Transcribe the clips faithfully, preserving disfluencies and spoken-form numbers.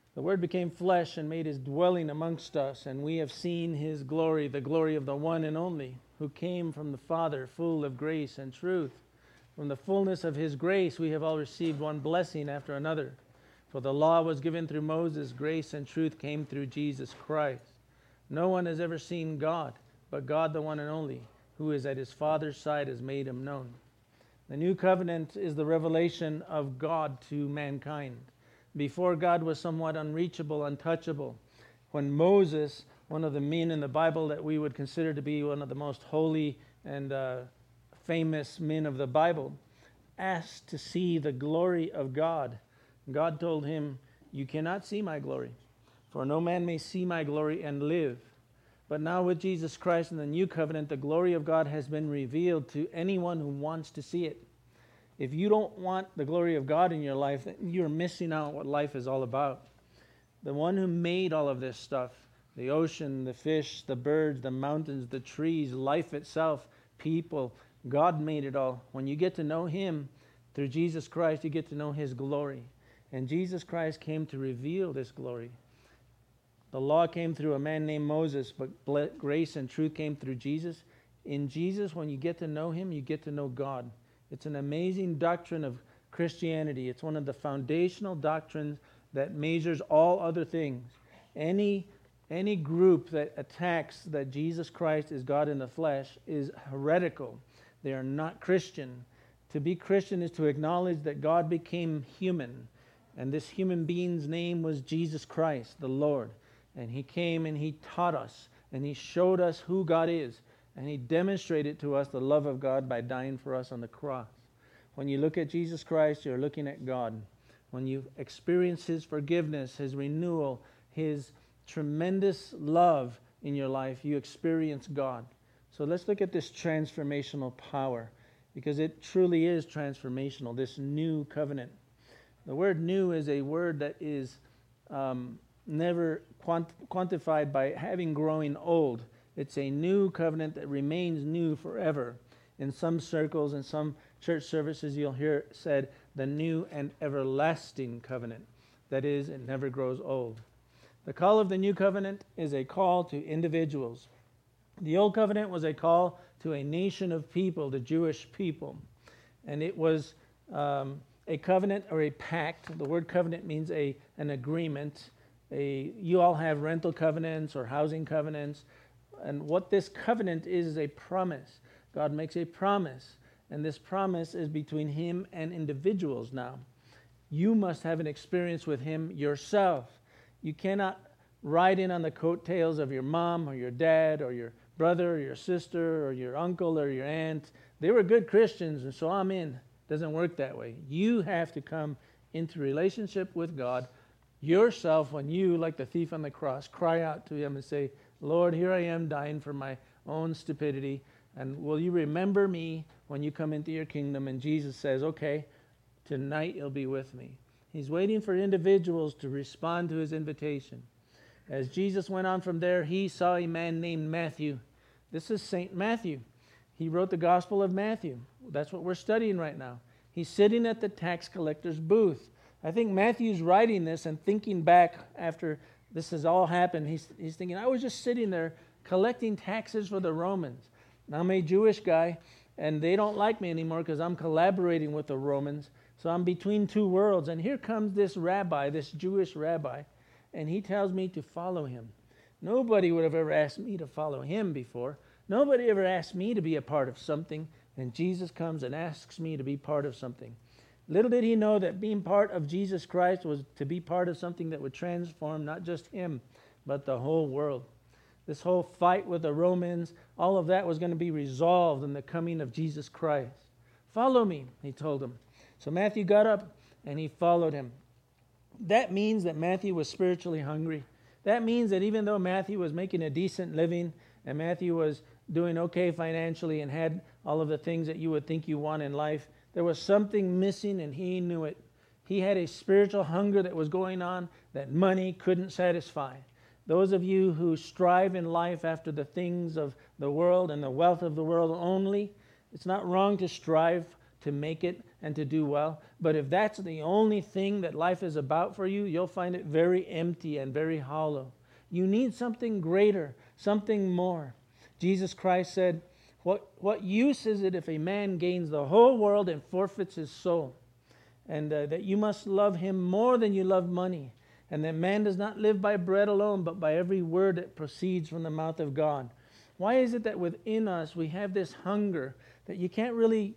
The Word became flesh and made his dwelling amongst us, and we have seen his glory, the glory of the one and only, who came from the Father, full of grace and truth. From the fullness of his grace we have all received one blessing after another. For the law was given through Moses, grace and truth came through Jesus Christ. No one has ever seen God, but God the one and only, who is at his Father's side, has made him known. The new covenant is the revelation of God to mankind. Before, God was somewhat unreachable, untouchable. When Moses, one of the men in the Bible that we would consider to be one of the most holy and uh, famous men of the Bible, asked to see the glory of God, God told him, "You cannot see my glory, for no man may see my glory and live." But now with Jesus Christ and the new covenant, the glory of God has been revealed to anyone who wants to see it. If you don't want the glory of God in your life, then you're missing out what life is all about. The one who made all of this stuff, the ocean, the fish, the birds, the mountains, the trees, life itself, people, God made it all. When you get to know him through Jesus Christ, you get to know his glory. And Jesus Christ came to reveal this glory. The law came through a man named Moses, but grace and truth came through Jesus. In Jesus, when you get to know him, you get to know God. It's an amazing doctrine of Christianity. It's one of the foundational doctrines that measures all other things. Any, any group that attacks that Jesus Christ is God in the flesh is heretical. They are not Christian. To be Christian is to acknowledge that God became human. And this human being's name was Jesus Christ, the Lord. And he came and he taught us. And he showed us who God is. And he demonstrated to us the love of God by dying for us on the cross. When you look at Jesus Christ, you're looking at God. When you experience his forgiveness, his renewal, his tremendous love in your life, you experience God. So let's look at this transformational power, because it truly is transformational, this new covenant. The word new is a word that is um, never quant- quantified by having growing old. It's a new covenant that remains new forever. In some circles, in some church services, you'll hear said, the new and everlasting covenant. That is, it never grows old. The call of the new covenant is a call to individuals. The old covenant was a call to a nation of people, the Jewish people. And it was um, a covenant or a pact. The word covenant means a an agreement. A, you all have rental covenants or housing covenants. And what this covenant is, is a promise. God makes a promise. And this promise is between him and individuals now. You must have an experience with him yourself. You cannot ride in on the coattails of your mom or your dad or your brother or your sister or your uncle or your aunt. They were good Christians, and so I'm in. It doesn't work that way. You have to come into relationship with God yourself when you, like the thief on the cross, cry out to him and say, "Lord, here I am dying for my own stupidity, and will you remember me when you come into your kingdom?" And Jesus says, "Okay, tonight you'll be with me." He's waiting for individuals to respond to his invitation. As Jesus went on from there, he saw a man named Matthew. This is Saint Matthew. He wrote the Gospel of Matthew. That's what we're studying right now. He's sitting at the tax collector's booth. I think Matthew's writing this and thinking back after this has all happened. He's, he's thinking, I was just sitting there collecting taxes for the Romans. Now I'm a Jewish guy, and they don't like me anymore because I'm collaborating with the Romans. So I'm between two worlds. And here comes this rabbi, this Jewish rabbi, and he tells me to follow him. Nobody would have ever asked me to follow him before. Nobody ever asked me to be a part of something. And Jesus comes and asks me to be part of something. Little did he know that being part of Jesus Christ was to be part of something that would transform not just him, but the whole world. This whole fight with the Romans, all of that was going to be resolved in the coming of Jesus Christ. Follow me, he told him. So Matthew got up and he followed him. That means that Matthew was spiritually hungry. That means that even though Matthew was making a decent living and Matthew was doing okay financially and had all of the things that you would think you want in life, there was something missing and he knew it. He had a spiritual hunger that was going on that money couldn't satisfy. Those of you who strive in life after the things of the world and the wealth of the world only, it's not wrong to strive to make it and to do well. But if that's the only thing that life is about for you, you'll find it very empty and very hollow. You need something greater, something more. Jesus Christ said, what, what use is it if a man gains the whole world and forfeits his soul? And uh, that you must love him more than you love money. And that man does not live by bread alone, but by every word that proceeds from the mouth of God. Why is it that within us we have this hunger that you can't really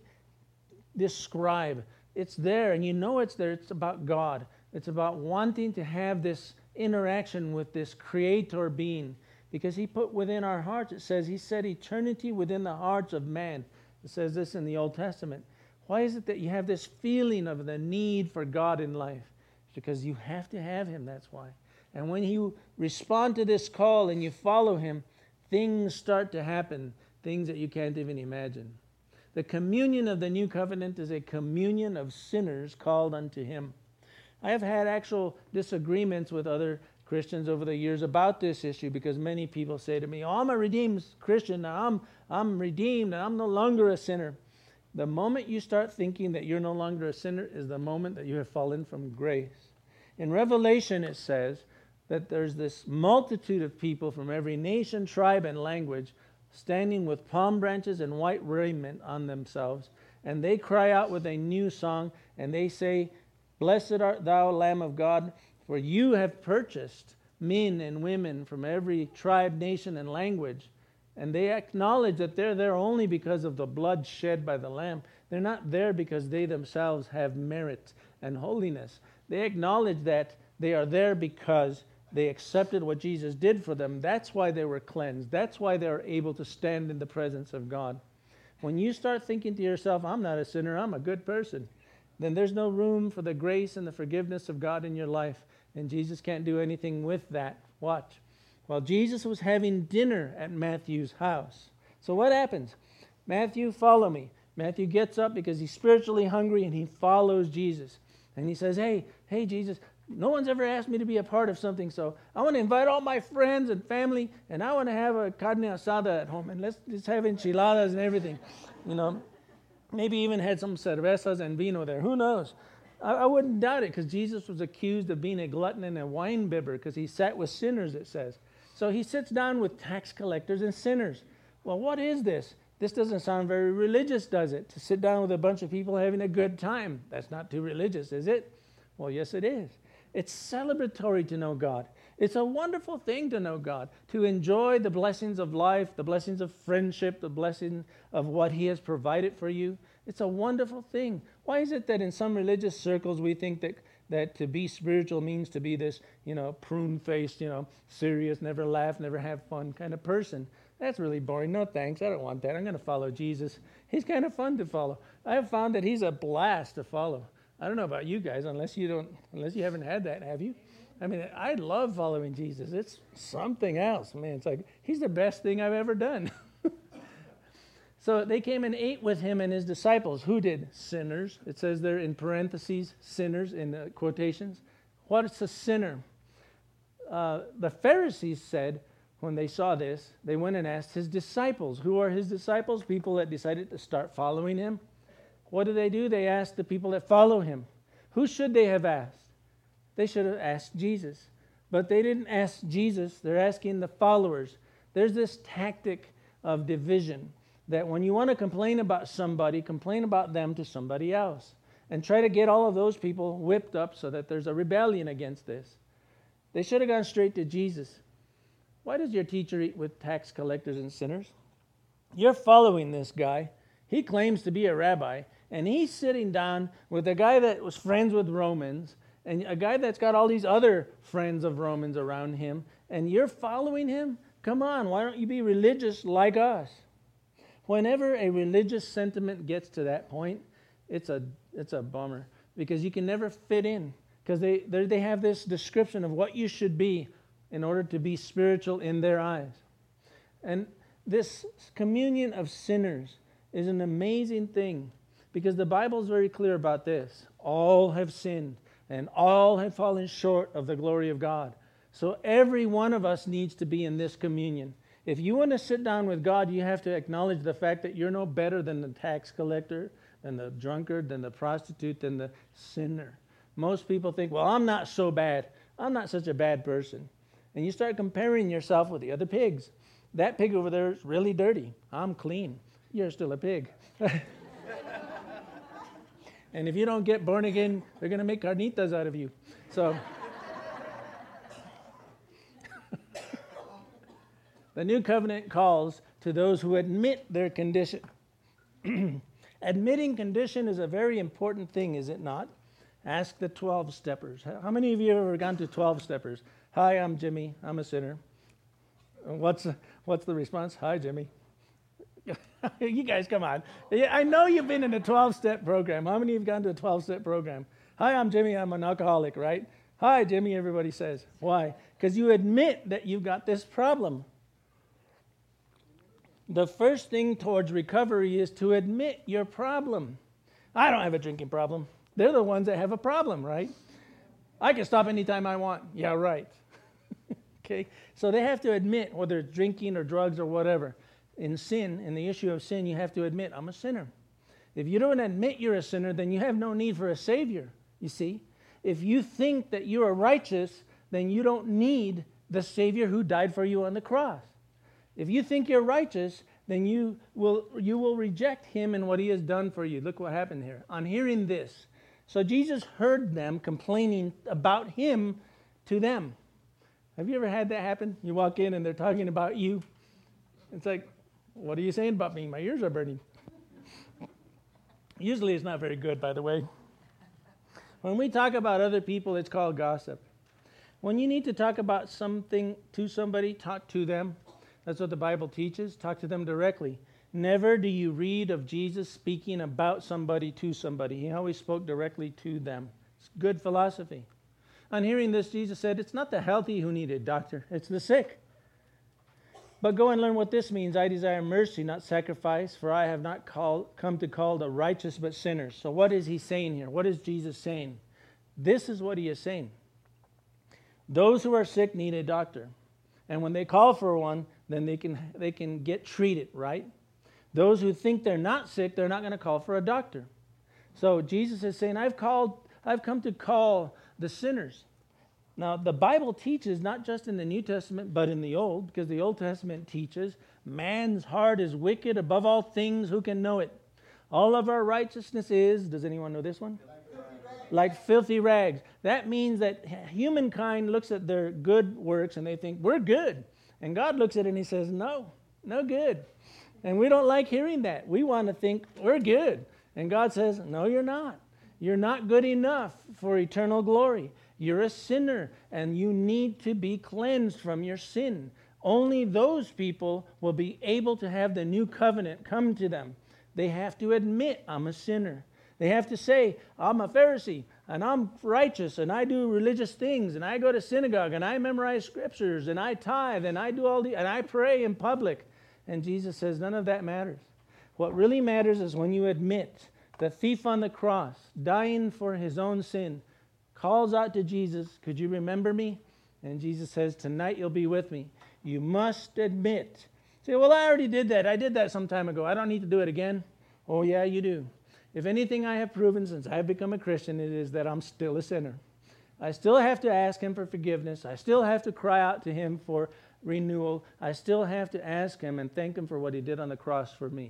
describe? It's there, and you know it's there. It's about God. It's about wanting to have this interaction with this Creator being. Because He put within our hearts, it says, He set eternity within the hearts of man. It says this in the Old Testament. Why is it that you have this feeling of the need for God in life? It's because you have to have Him, that's why. And when you respond to this call and you follow Him, things start to happen, things that you can't even imagine. The communion of the new covenant is a communion of sinners called unto Him. I have had actual disagreements with other Christians over the years about this issue, because many people say to me, oh, I'm a redeemed Christian now. I'm, I'm redeemed and I'm no longer a sinner. The moment you start thinking that you're no longer a sinner is the moment that you have fallen from grace. In Revelation it says that there's this multitude of people from every nation, tribe, and language standing with palm branches and white raiment on themselves, and they cry out with a new song, and they say, Blessed art thou, Lamb of God, for you have purchased men and women from every tribe, nation, and language. And they acknowledge that they're there only because of the blood shed by the Lamb. They're not there because they themselves have merit and holiness. They acknowledge that they are there because they accepted what Jesus did for them. That's why they were cleansed. That's why they are able to stand in the presence of God. When you start thinking to yourself, I'm not a sinner, I'm a good person, then there's no room for the grace and the forgiveness of God in your life. And Jesus can't do anything with that. Watch. Well, Jesus was having dinner at Matthew's house. So what happens? Matthew, follow me. Matthew gets up because he's spiritually hungry, and he follows Jesus. And he says, hey, hey, Jesus, no one's ever asked me to be a part of something, so I want to invite all my friends and family, and I want to have a carne asada at home, and let's just have enchiladas and everything. You know, maybe even had some cervezas and vino there. Who knows? I, I wouldn't doubt it, because Jesus was accused of being a glutton and a wine bibber, because he sat with sinners, it says. So he sits down with tax collectors and sinners. Well, what is this? This doesn't sound very religious, does it? To sit down with a bunch of people having a good time. That's not too religious, is it? Well, yes, it is. It's celebratory to know God. It's a wonderful thing to know God, to enjoy the blessings of life, the blessings of friendship, the blessing of what He has provided for you. It's a wonderful thing. Why is it that in some religious circles we think that that to be spiritual means to be this, you know, prune-faced, you know, serious, never laugh, never have fun kind of person? That's really boring. No thanks. I don't want that. I'm going to follow Jesus. He's kind of fun to follow. I have found that He's a blast to follow. I don't know about you guys, unless you don't, unless you haven't had that, have you? I mean, I love following Jesus. It's something else, man. It's like He's the best thing I've ever done. So they came and ate with Him and His disciples. Who did? Sinners. It says there in parentheses, sinners in the quotations. What is a sinner? Uh, the Pharisees said, when they saw this, they went and asked His disciples. Who are His disciples? People that decided to start following Him. What do they do? They asked the people that follow Him. Who should they have asked? They should have asked Jesus. But they didn't ask Jesus. They're asking the followers. There's this tactic of division, that when you want to complain about somebody, complain about them to somebody else. And try to get all of those people whipped up so that there's a rebellion against this. They should have gone straight to Jesus. Why does your teacher eat with tax collectors and sinners? You're following this guy. He claims to be a rabbi, and he's sitting down with a guy that was friends with Romans, and a guy that's got all these other friends of Romans around him, and you're following him? Come on, why don't you be religious like us? Whenever a religious sentiment gets to that point, it's a it's a bummer, because you can never fit in, because they they have this description of what you should be in order to be spiritual in their eyes. And this communion of sinners is an amazing thing, because the Bible is very clear about this. All have sinned and all have fallen short of the glory of God. So every one of us needs to be in this communion. If you want to sit down with God, you have to acknowledge the fact that you're no better than the tax collector, than the drunkard, than the prostitute, than the sinner. Most people think, well, I'm not so bad. I'm not such a bad person. And you start comparing yourself with the other pigs. That pig over there is really dirty. I'm clean. You're still a pig. And if you don't get born again, they're going to make carnitas out of you. So the new covenant calls to those who admit their condition. Admitting condition is a very important thing, is it not? Ask the twelve-steppers. How many of you have ever gone to twelve-steppers? Hi, I'm Jimmy. I'm a sinner. What's, what's the response? Hi, Jimmy. You guys, come on. I know you've been in a twelve-step program. How many of you have gone to a twelve-step program? Hi, I'm Jimmy. I'm an alcoholic, right? Hi, Jimmy, everybody says. Why? Because you admit that you've got this problem. The first thing towards recovery is to admit your problem. I don't have a drinking problem. They're the ones that have a problem, right? I can stop anytime I want. Yeah, right. Okay? So they have to admit, whether it's drinking or drugs or whatever. In sin, in the issue of sin, you have to admit, I'm a sinner. If you don't admit you're a sinner, then you have no need for a Savior, you see. If you think that you are righteous, then you don't need the Savior who died for you on the cross. If you think you're righteous, then you will you will reject him and what he has done for you. Look what happened here. On hearing this, so Jesus heard them complaining about him to them. Have you ever had that happen? You walk in and they're talking about you. It's like, what are you saying about me? My ears are burning. Usually it's not very good, by the way. When we talk about other people, it's called gossip. When you need to talk about something to somebody, talk to them. That's what the Bible teaches. Talk to them directly. Never do you read of Jesus speaking about somebody to somebody. He always spoke directly to them. It's good philosophy. On hearing this, Jesus said, it's not the healthy who need a doctor, it's the sick. But go and learn what this means. I desire mercy, not sacrifice, for I have not called, come to call the righteous but sinners. So what is he saying here? What is Jesus saying? This is what he is saying. Those who are sick need a doctor. And when they call for one, then they can they can get treated, right? Those who think they're not sick, they're not going to call for a doctor. So Jesus is saying, I've called, I've come to call the sinners. Now, the Bible teaches, not just in the New Testament, but in the Old, because the Old Testament teaches, man's heart is wicked above all things, who can know it? All of our righteousness is, does anyone know this one? Like filthy rags. That means that humankind looks at their good works and they think, we're good. And God looks at it and he says, no, no good. And we don't like hearing that. We want to think, we're good. And God says, no, you're not. You're not good enough for eternal glory. You're a sinner, and you need to be cleansed from your sin. Only those people will be able to have the new covenant come to them. They have to admit, I'm a sinner. They have to say, I'm a Pharisee, and I'm righteous, and I do religious things, and I go to synagogue, and I memorize scriptures, and I tithe, and I do all the, and I pray in public. And Jesus says, none of that matters. What really matters is when you admit the thief on the cross, dying for his own sin, calls out to Jesus, could you remember me? And Jesus says, tonight you'll be with me. You must admit. Say, well, I already did that. I did that some time ago. I don't need to do it again. Oh, yeah, you do. If anything I have proven since I've become a Christian, it is that I'm still a sinner. I still have to ask him for forgiveness. I still have to cry out to him for renewal. I still have to ask him and thank him for what he did on the cross for me.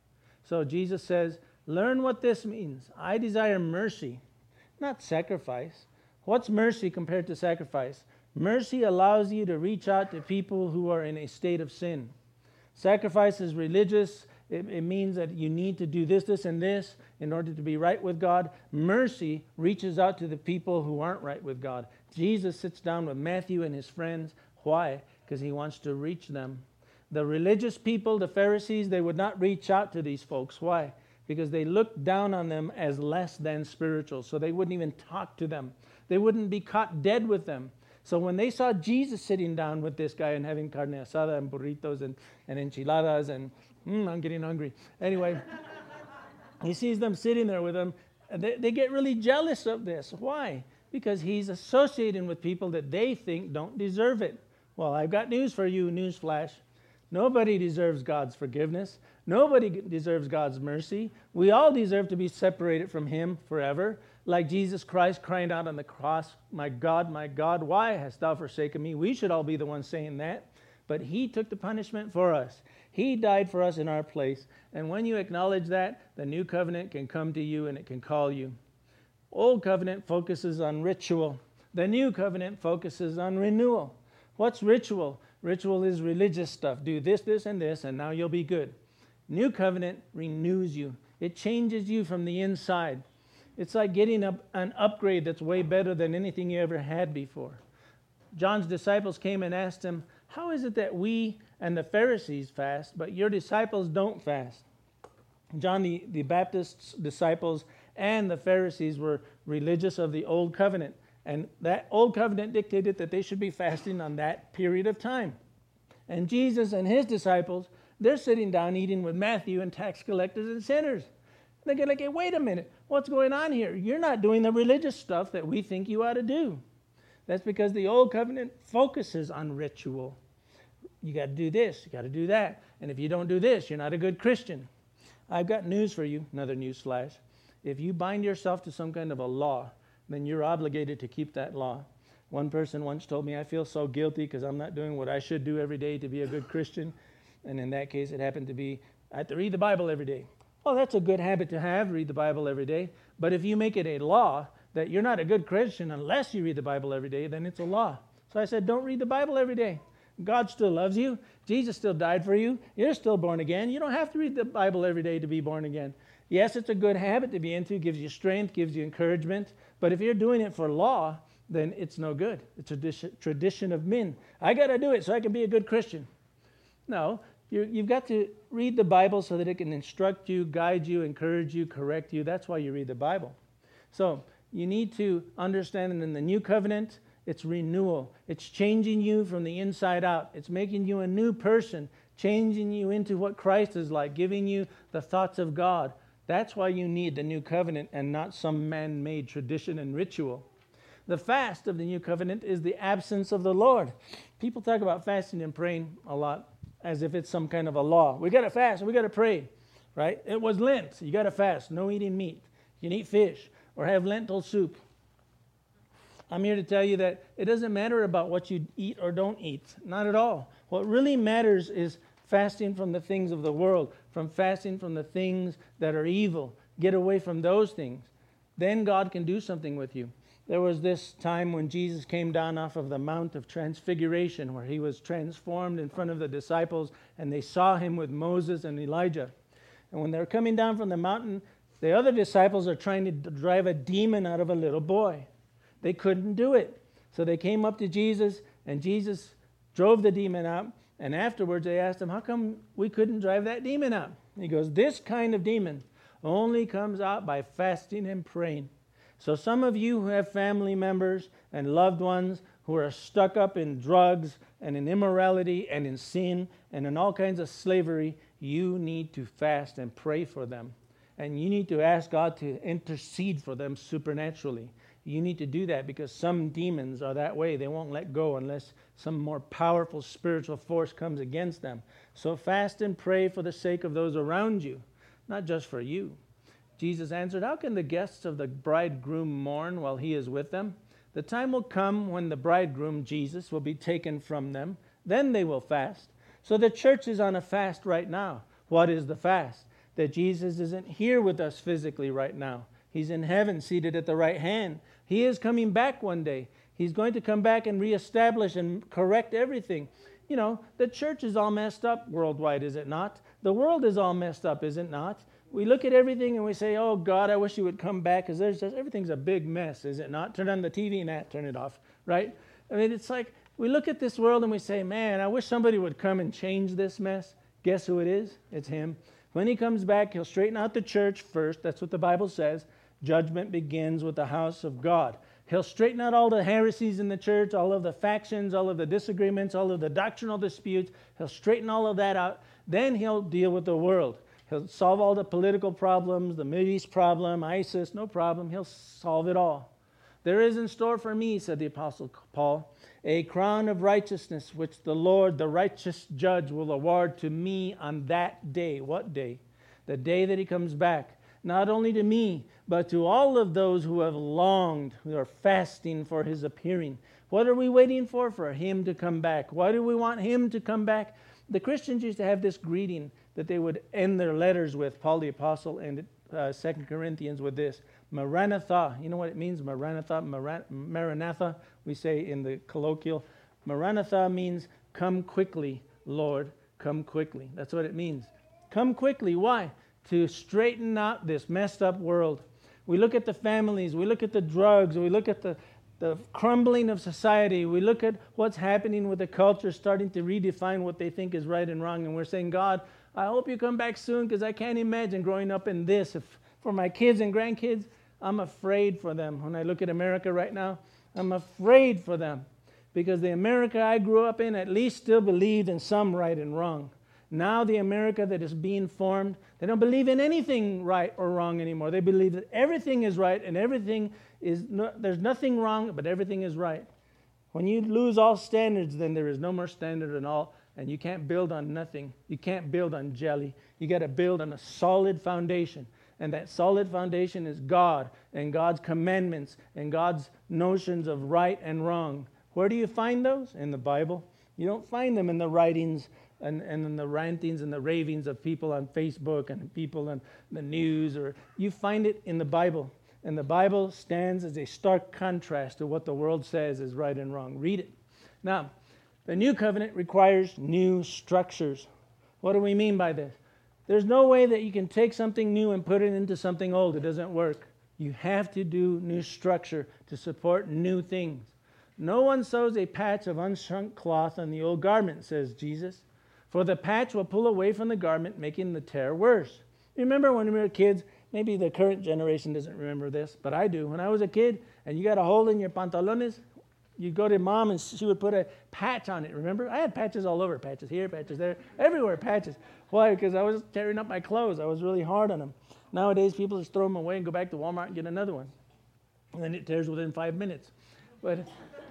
So Jesus says, learn what this means. I desire mercy, not sacrifice. What's mercy compared to sacrifice? Mercy allows you to reach out to people who are in a state of sin. Sacrifice is religious. It, it means that you need to do this, this, and this in order to be right with God. Mercy reaches out to the people who aren't right with God. Jesus sits down with Matthew and his friends. Why? Because he wants to reach them. The religious people, the Pharisees, they would not reach out to these folks. Why? Because they looked down on them as less than spiritual. So they wouldn't even talk to them. They wouldn't be caught dead with them. So when they saw Jesus sitting down with this guy and having carne asada and burritos and, and enchiladas and, mm, I'm getting hungry. Anyway, he sees them sitting there with him. They, they get really jealous of this. Why? Because he's associating with people that they think don't deserve it. Well, I've got news for you, newsflash. Nobody deserves God's forgiveness. Nobody deserves God's mercy. We all deserve to be separated from him forever. Like Jesus Christ crying out on the cross, "My God, my God, why hast thou forsaken me?" We should all be the ones saying that. But he took the punishment for us. He died for us in our place. And when you acknowledge that, the new covenant can come to you and it can call you. Old covenant focuses on ritual. The new covenant focuses on renewal. What's ritual? Ritual is religious stuff. Do this, this, and this, and now you'll be good. New covenant renews you. It changes you from the inside. It's like getting a, an upgrade that's way better than anything you ever had before. John's disciples came and asked him, "How is it that we and the Pharisees fast, but your disciples don't fast?" John the, the Baptist's disciples and the Pharisees were religious of the old covenant. And that old covenant dictated that they should be fasting on that period of time. And Jesus and his disciples, they're sitting down eating with Matthew and tax collectors and sinners. They get like, "Hey, wait a minute, what's going on here? You're not doing the religious stuff that we think you ought to do." That's because the old covenant focuses on ritual. You got to do this, you got to do that. And if you don't do this, you're not a good Christian. I've got news for you, another news flash. If you bind yourself to some kind of a law, then you're obligated to keep that law. One person once told me, "I feel so guilty because I'm not doing what I should do every day to be a good Christian." And in that case, it happened to be, I have to read the Bible every day. Well, that's a good habit to have, read the Bible every day. But if you make it a law that you're not a good Christian unless you read the Bible every day, then it's a law. So I said, don't read the Bible every day. God still loves you. Jesus still died for you. You're still born again. You don't have to read the Bible every day to be born again. Yes, it's a good habit to be into. Gives you strength, gives you encouragement. But if you're doing it for law, then it's no good. It's a tradition, tradition of men. I got to do it so I can be a good Christian. No, you, you've got to read the Bible so that it can instruct you, guide you, encourage you, correct you. That's why you read the Bible. So you need to understand that in the new covenant, it's renewal. It's changing you from the inside out. It's making you a new person, changing you into what Christ is like, giving you the thoughts of God. That's why you need the new covenant and not some man-made tradition and ritual. The fast of the new covenant is the absence of the Lord. People talk about fasting and praying a lot as if it's some kind of a law. We got to fast and we got to pray, right? It was Lent. You got to fast. No eating meat. You can eat fish or have lentil soup. I'm here to tell you that it doesn't matter about what you eat or don't eat. Not at all. What really matters is fasting from the things of the world, from fasting from the things that are evil. Get away from those things. Then God can do something with you. There was this time when Jesus came down off of the Mount of Transfiguration, where he was transformed in front of the disciples, and they saw him with Moses and Elijah. And when they're coming down from the mountain, the other disciples are trying to drive a demon out of a little boy. They couldn't do it. So they came up to Jesus, and Jesus drove the demon out. And afterwards they asked him, "How come we couldn't drive that demon out?" And he goes, "This kind of demon only comes out by fasting and praying." So some of you who have family members and loved ones who are stuck up in drugs and in immorality and in sin and in all kinds of slavery, you need to fast and pray for them. And you need to ask God to intercede for them supernaturally. You need to do that because some demons are that way. They won't let go unless some more powerful spiritual force comes against them. So fast and pray for the sake of those around you, not just for you. Jesus answered, "How can the guests of the bridegroom mourn while he is with them? The time will come when the bridegroom, Jesus, will be taken from them. Then they will fast." So the church is on a fast right now. What is the fast? That Jesus isn't here with us physically right now. He's in heaven, seated at the right hand. He is coming back one day. He's going to come back and reestablish and correct everything. You know, the church is all messed up worldwide, is it not? The world is all messed up, is it not? We look at everything and we say, "Oh, God, I wish you would come back," because there's just, everything's a big mess, is it not? Turn on the T V and turn it off, right? I mean, it's like we look at this world and we say, "Man, I wish somebody would come and change this mess." Guess who it is? It's him. When he comes back, he'll straighten out the church first. That's what the Bible says. Judgment begins with the house of God. He'll straighten out all the heresies in the church, all of the factions, all of the disagreements, all of the doctrinal disputes. He'll straighten all of that out. Then he'll deal with the world. He'll solve all the political problems, the Middle East problem, ISIS, no problem. He'll solve it all. There is in store for me, said the Apostle Paul, a crown of righteousness, which the Lord, the righteous judge, will award to me on that day. What day? The day that he comes back. Not only to me, but to all of those who have longed, who are fasting for his appearing. What are we waiting for? For him to come back. Why do we want him to come back? The Christians used to have this greeting that they would end their letters with, Paul the Apostle and uh, Second Corinthians with this, Maranatha. You know what it means, Maranatha? Maran- Maranatha, we say in the colloquial. Maranatha means, come quickly, Lord, come quickly. That's what it means. Come quickly. Why? To straighten out this messed up world. We look at the families, we look at the drugs, we look at the, the crumbling of society, we look at what's happening with the culture starting to redefine what they think is right and wrong, and we're saying, God, I hope you come back soon, because I can't imagine growing up in this. If for my kids and grandkids, I'm afraid for them. When I look at America right now, I'm afraid for them, because the America I grew up in at least still believed in some right and wrong. Now the America that is being formed, they don't believe in anything right or wrong anymore. They believe that everything is right and everything is, no, there's nothing wrong, but everything is right. When you lose all standards, then there is no more standard at all, and you can't build on nothing. You can't build on jelly. You got to build on a solid foundation, and that solid foundation is God and God's commandments and God's notions of right and wrong. Where do you find those? In the Bible. You don't find them in the writings and, and in the rantings and the ravings of people on Facebook and people on the news. Or you find it in the Bible. And the Bible stands as a stark contrast to what the world says is right and wrong. Read it. Now, the new covenant requires new structures. What do we mean by this? There's no way that you can take something new and put it into something old. It doesn't work. You have to do new structure to support new things. No one sews a patch of unshrunk cloth on the old garment, says Jesus, for the patch will pull away from the garment, making the tear worse. You remember when we were kids? Maybe the current generation doesn't remember this, but I do. When I was a kid and you got a hole in your pantalones, you'd go to mom and she would put a patch on it, remember? I had patches all over, patches here, patches there, everywhere patches. Why? Because I was tearing up my clothes. I was really hard on them. Nowadays, people just throw them away and go back to Walmart and get another one. And then it tears within five minutes. But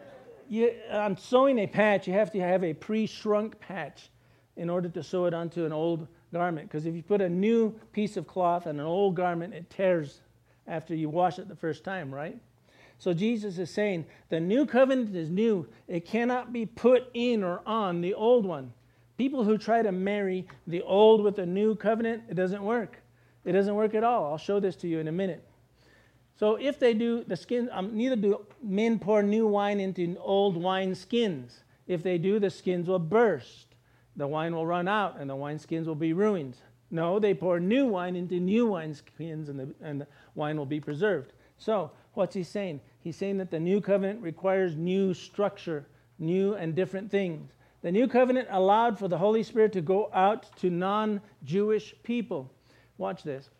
you, on sewing a patch, you have to have a pre-shrunk patch in order to sew it onto an old garment. Because if you put a new piece of cloth on an old garment, it tears after you wash it the first time, right? So Jesus is saying the new covenant is new. It cannot be put in or on the old one. People who try to marry the old with the new covenant, it doesn't work. It doesn't work at all. I'll show this to you in a minute. So if they do, the skin, um, neither do men pour new wine into old wine skins. If they do, the skins will burst. The wine will run out and the wineskins will be ruined. No, they pour new wine into new wineskins and the, and the wine will be preserved. So what's he saying? He's saying that the new covenant requires new structure, new and different things. The new covenant allowed for the Holy Spirit to go out to non-Jewish people. Watch this.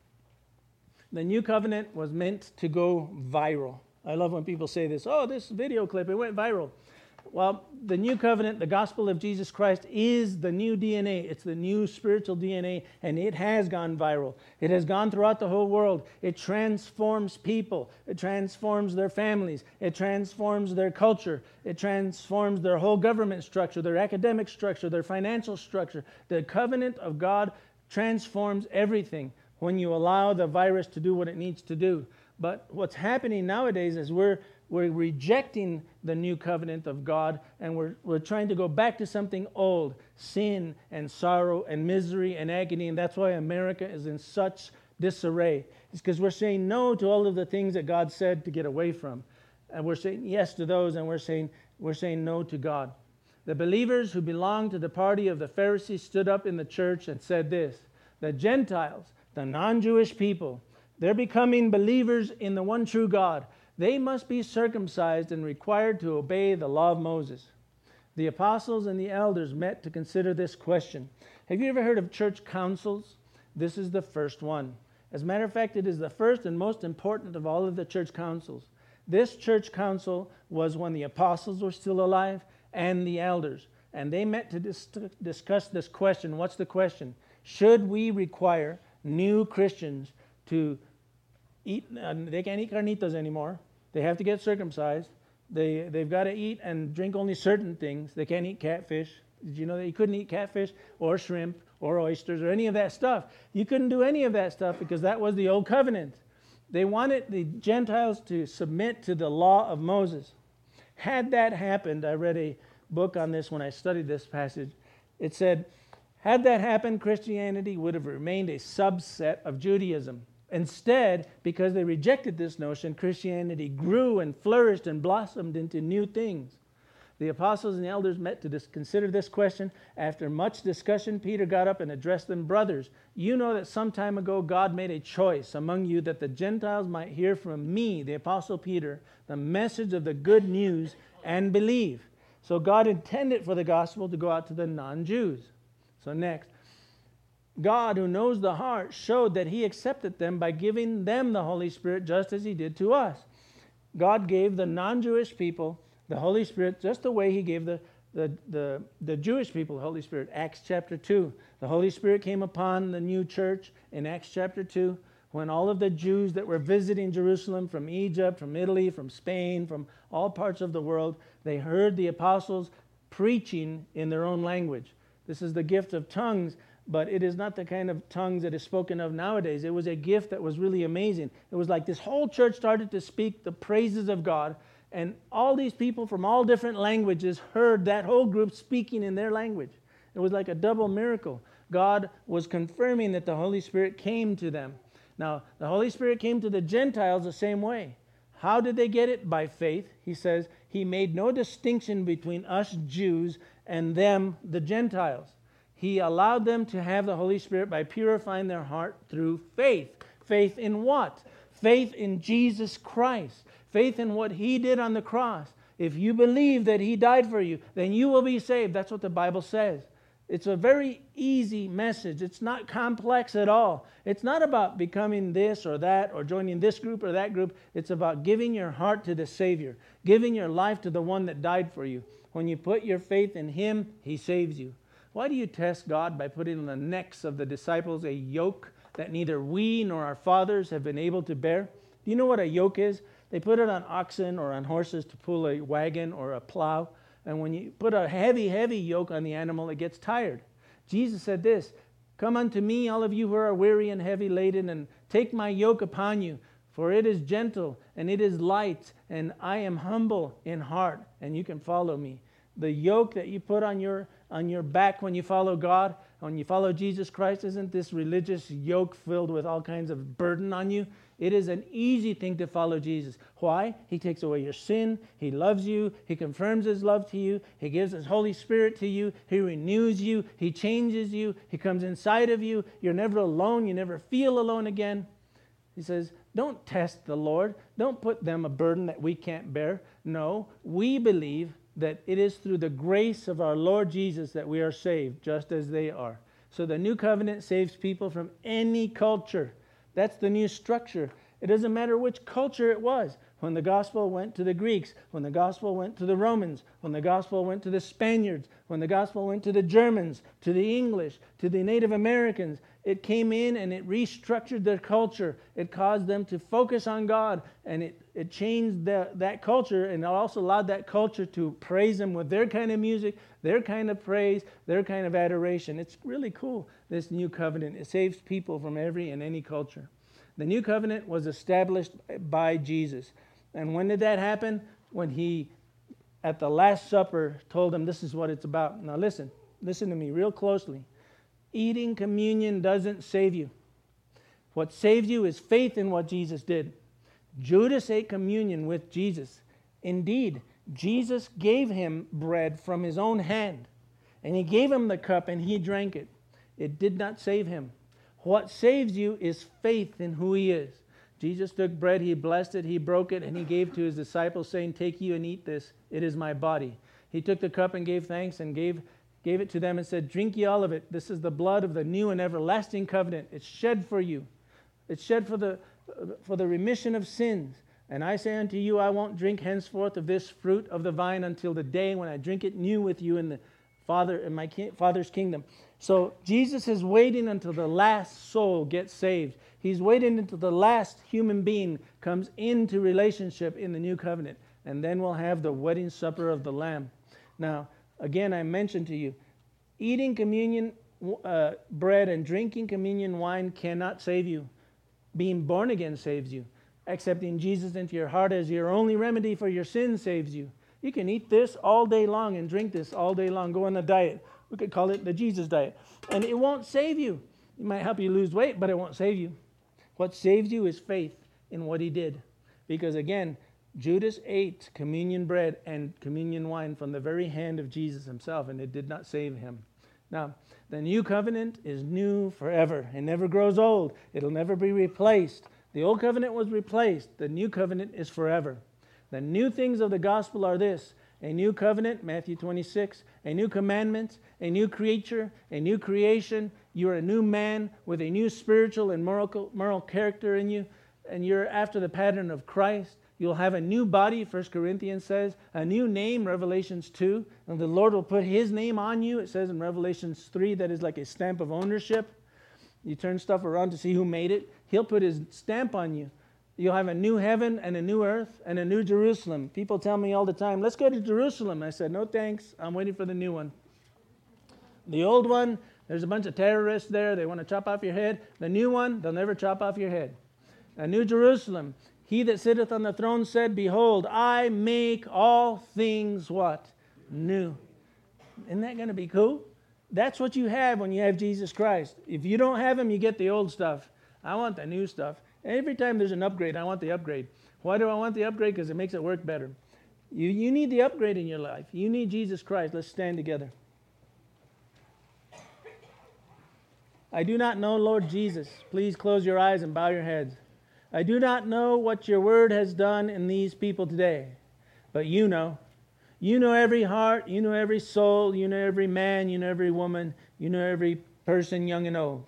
The new covenant was meant to go viral. I love when people say this, oh, this video clip, it went viral. Well, the new covenant, the gospel of Jesus Christ, is the new D N A. It's the new spiritual D N A, and it has gone viral. It has gone throughout the whole world. It transforms people. It transforms their families. It transforms their culture. It transforms their whole government structure, their academic structure, their financial structure. The covenant of God transforms everything when you allow the virus to do what it needs to do. But what's happening nowadays is we're We're rejecting the new covenant of God, and we're, we're trying to go back to something old, sin and sorrow and misery and agony, and that's why America is in such disarray. It's because we're saying no to all of the things that God said to get away from. And we're saying yes to those, and we're saying, we're saying no to God. The believers who belonged to the party of the Pharisees stood up in the church and said this: the Gentiles, the non-Jewish people, they're becoming believers in the one true God. They must be circumcised and required to obey the law of Moses. The apostles and the elders met to consider this question. Have you ever heard of church councils? This is the first one. As a matter of fact, it is the first and most important of all of the church councils. This church council was when the apostles were still alive and the elders. And they met to dis- discuss this question. What's the question? Should we require new Christians to eat? Uh, they can't eat carnitas anymore. They have to get circumcised. They, they've got to eat and drink only certain things. They can't eat catfish. Did you know that you couldn't eat catfish or shrimp or oysters or any of that stuff? You couldn't do any of that stuff because that was the old covenant. They wanted the Gentiles to submit to the law of Moses. Had that happened, I read a book on this when I studied this passage. It said, had that happened, Christianity would have remained a subset of Judaism. Instead, because they rejected this notion, Christianity grew and flourished and blossomed into new things. The apostles and the elders met to dis- consider this question. After much discussion, Peter got up and addressed them, brothers, you know that some time ago God made a choice among you that the Gentiles might hear from me, the apostle Peter, the message of the good news and believe. So God intended for the gospel to go out to the non-Jews. So next, God, who knows the heart, showed that he accepted them by giving them the Holy Spirit just as he did to us. God gave the non-Jewish people the Holy Spirit just the way he gave the, the, the, the Jewish people the Holy Spirit. Acts chapter two. The Holy Spirit came upon the new church in Acts chapter two when all of the Jews that were visiting Jerusalem from Egypt, from Italy, from Spain, from all parts of the world, they heard the apostles preaching in their own language. This is the gift of tongues, but it is not the kind of tongues that is spoken of nowadays. It was a gift that was really amazing. It was like this whole church started to speak the praises of God, and all these people from all different languages heard that whole group speaking in their language. It was like a double miracle. God was confirming that the Holy Spirit came to them. Now, the Holy Spirit came to the Gentiles the same way. How did they get it? By faith. He says, he made no distinction between us Jews and them, the Gentiles. He allowed them to have the Holy Spirit by purifying their heart through faith. Faith in what? Faith in Jesus Christ. Faith in what he did on the cross. If you believe that he died for you, then you will be saved. That's what the Bible says. It's a very easy message. It's not complex at all. It's not about becoming this or that or joining this group or that group. It's about giving your heart to the Savior, giving your life to the one that died for you. When you put your faith in him, he saves you. Why do you test God by putting on the necks of the disciples a yoke that neither we nor our fathers have been able to bear? Do you know what a yoke is? They put it on oxen or on horses to pull a wagon or a plow. And when you put a heavy, heavy yoke on the animal, it gets tired. Jesus said this, come unto me, all of you who are weary and heavy laden, and take my yoke upon you, for it is gentle and it is light, and I am humble in heart, and you can follow me. The yoke that you put on your on your back when you follow God, when you follow Jesus Christ, isn't this religious yoke filled with all kinds of burden on you? It is an easy thing to follow Jesus. Why? He takes away your sin. He loves you. He confirms his love to you. He gives his Holy Spirit to you. He renews you. He changes you. He comes inside of you. You're never alone. You never feel alone again. He says, don't test the Lord. Don't put them a burden that we can't bear. No, we believe that it is through the grace of our Lord Jesus that we are saved, just as they are. So the new covenant saves people from any culture. That's the new structure. It doesn't matter which culture it was. When the gospel went to the Greeks, when the gospel went to the Romans, when the gospel went to the Spaniards, when the gospel went to the Germans, to the English, to the Native Americans, it came in and it restructured their culture. It caused them to focus on God, and it, it changed the, that culture, and it also allowed that culture to praise him with their kind of music, their kind of praise, their kind of adoration. It's really cool, this new covenant. It saves people from every and any culture. The new covenant was established by Jesus. And when did that happen? When he, at the Last Supper, told them this is what it's about. Now listen, listen to me real closely. Eating communion doesn't save you. What saves you is faith in what Jesus did. Judas ate communion with Jesus. Indeed, Jesus gave him bread from his own hand, and he gave him the cup, and he drank it. It did not save him. What saves you is faith in who he is. Jesus took bread, he blessed it, he broke it, and he gave to his disciples, saying, take you and eat this. It is my body. He took the cup and gave thanks and gave gave it to them and said, drink ye all of it. This is the blood of the new and everlasting covenant. It's shed for you. It's shed for the for the remission of sins. And I say unto you, I won't drink henceforth of this fruit of the vine until the day when I drink it new with you in the Father in my ki- Father's kingdom. So Jesus is waiting until the last soul gets saved. He's waiting until the last human being comes into relationship in the new covenant. And then we'll have the wedding supper of the Lamb. Now, again, I mentioned to you, eating communion uh, bread and drinking communion wine cannot save you. Being born again saves you. Accepting Jesus into your heart as your only remedy for your sins saves you. You can eat this all day long and drink this all day long. Go on a diet. We could call it the Jesus diet. And it won't save you. It might help you lose weight, but it won't save you. What saves you is faith in what he did. Because again, Judas ate communion bread and communion wine from the very hand of Jesus himself, and it did not save him. Now, the new covenant is new forever. It never grows old. It'll never be replaced. The old covenant was replaced. The new covenant is forever. The new things of the gospel are this: a new covenant, Matthew twenty-six, a new commandment, a new creature, a new creation. You're a new man with a new spiritual and moral, moral character in you, and you're after the pattern of Christ. You'll have a new body, First Corinthians says, a new name, Revelations two, and the Lord will put his name on you. It says in Revelations three that is like a stamp of ownership. You turn stuff around to see who made it. He'll put his stamp on you. You'll have a new heaven and a new earth and a new Jerusalem. People tell me all the time, let's go to Jerusalem. I said, no thanks, I'm waiting for the new one. The old one, there's a bunch of terrorists there. They want to chop off your head. The new one, they'll never chop off your head. A new Jerusalem. He that sitteth on the throne said, behold, I make all things what? New. Isn't that going to be cool? That's what you have when you have Jesus Christ. If you don't have him, you get the old stuff. I want the new stuff. Every time there's an upgrade, I want the upgrade. Why do I want the upgrade? Because it makes it work better. You, you need the upgrade in your life. You need Jesus Christ. Let's stand together. I do not know, Lord Jesus. Please close your eyes and bow your heads. I do not know what your word has done in these people today, but you know. You know every heart, you know every soul, you know every man, you know every woman, you know every person, young and old.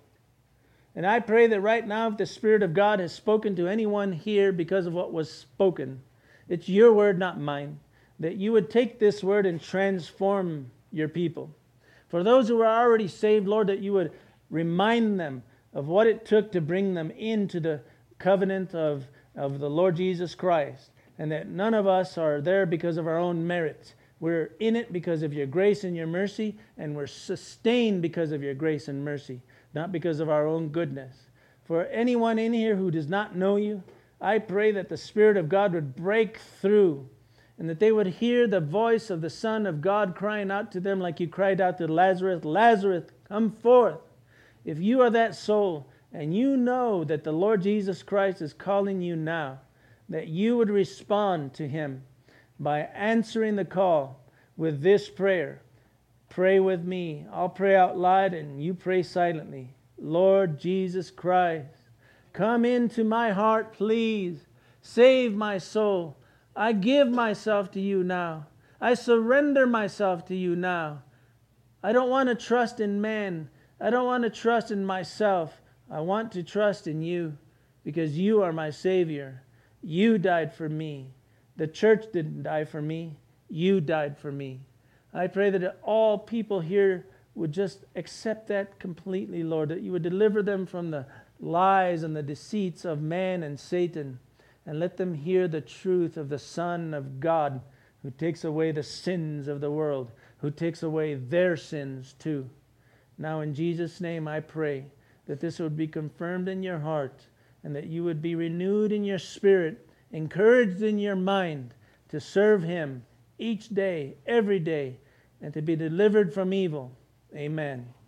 And I pray that right now, if the Spirit of God has spoken to anyone here because of what was spoken, it's your word, not mine, that you would take this word and transform your people. For those who are already saved, Lord, that you would remind them of what it took to bring them into the covenant of, of the Lord Jesus Christ, and that none of us are there because of our own merits. We're in it because of your grace and your mercy, and we're sustained because of your grace and mercy, not because of our own goodness. For anyone in here who does not know you, I pray that the Spirit of God would break through, and that they would hear the voice of the Son of God crying out to them like you cried out to Lazarus, Lazarus, come forth. If you are that soul, and you know that the Lord Jesus Christ is calling you now, that you would respond to him by answering the call with this prayer. Pray with me. I'll pray out loud and you pray silently. Lord Jesus Christ, come into my heart, please. Save my soul. I give myself to you now. I surrender myself to you now. I don't want to trust in man. I don't want to trust in myself. I want to trust in you because you are my Savior. You died for me. The church didn't die for me. You died for me. I pray that all people here would just accept that completely, Lord, that you would deliver them from the lies and the deceits of man and Satan, and let them hear the truth of the Son of God, who takes away the sins of the world, who takes away their sins too. Now in Jesus' name I pray that this would be confirmed in your heart, and that you would be renewed in your spirit, encouraged in your mind to serve him each day, every day, and to be delivered from evil. Amen.